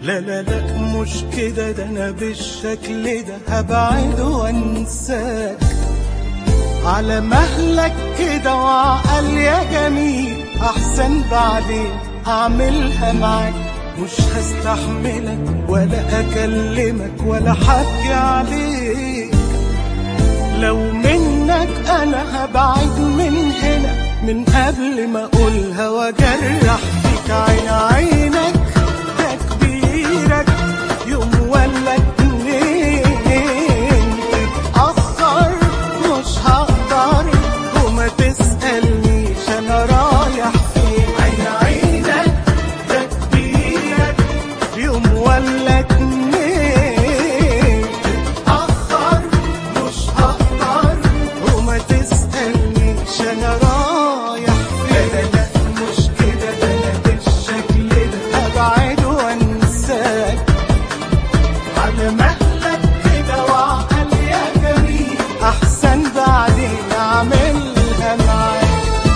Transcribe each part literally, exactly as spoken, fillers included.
لا لا لا مش كده، ده انا بالشكل ده هبعد وانساك على مهلك كده وعقل يا جميل. احسن بعدين هعملها معاك، مش هستحملك ولا اكلمك ولا حكي عليك. لو منك انا هبعد من هنا من قبل ما اقولها واجرح فيك. عين عينك ده كبيرك يوم ولا اتنين، تتأخر مش هقدر وما تسألنيش انا رايح فين. عين عينك ده كبيرك يوم ولا اتنين، تتأخر مش هقدر وما تسألنيش انا رايح فين. لا لا مش كده، ده انا بالشكل ده هبعد وانساك على مهلك كده وعقل يا جميل. احسن بعدين اعملها معاك.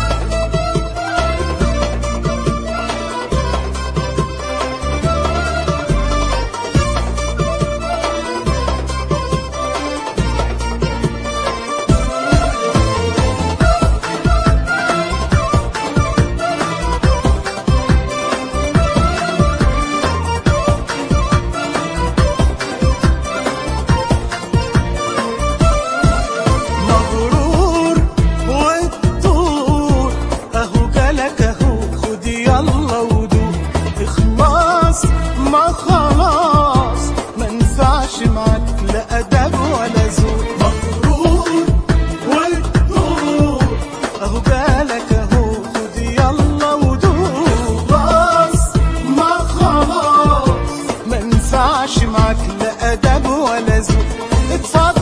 ما خلاص ما ينفعش معاك لا ادب ولا ذوق. مغرور والدور اهو جالك اهو خد يلا ودوق. خلاص ما خلاص ما ينفعش معاك لا ادب ولا ذوق. اتفضل